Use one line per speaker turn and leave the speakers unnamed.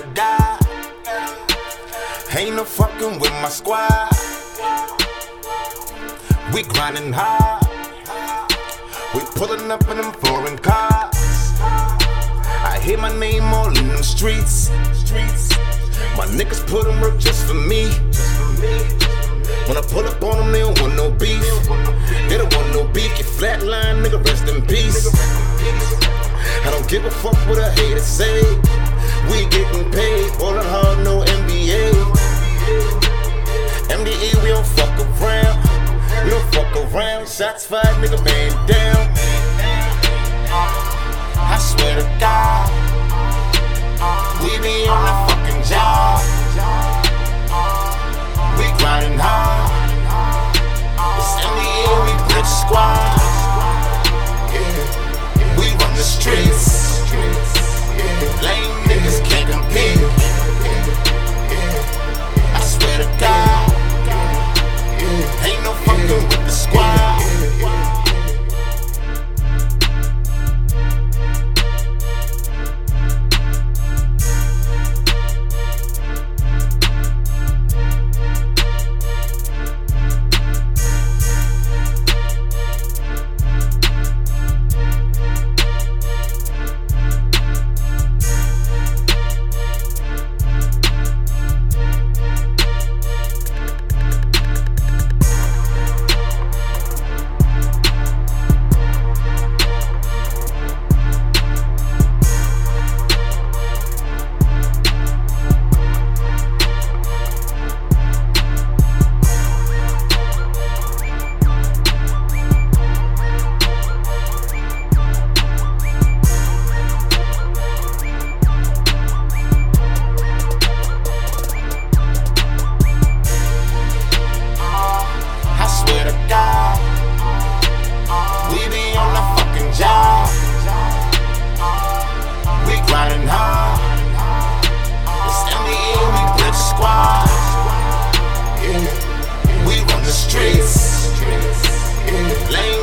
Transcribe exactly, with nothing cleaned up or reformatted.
to die. Ain't no fucking with my squad. We grinding hard. We pulling up in them foreign cars. I hear my name all in them streets. My niggas put them work just for me. When I pull up on them, they don't want no beef. They don't want no beef. Get flatline, nigga, rest in peace. I don't give a fuck what a hater say. We getting paid, ballin' hard, no N B A. M D E, we don't fuck around. We don't fuck around. Shots fired, nigga, man down. I swear to God, we be on that fucking job. We grinding hard. It's M D E, we Brick Squad. Yeah. We run the streets. Yeah. Lame niggas can't compete. Yeah. I swear to God, yeah. Ain't no fucking with the squad. Lame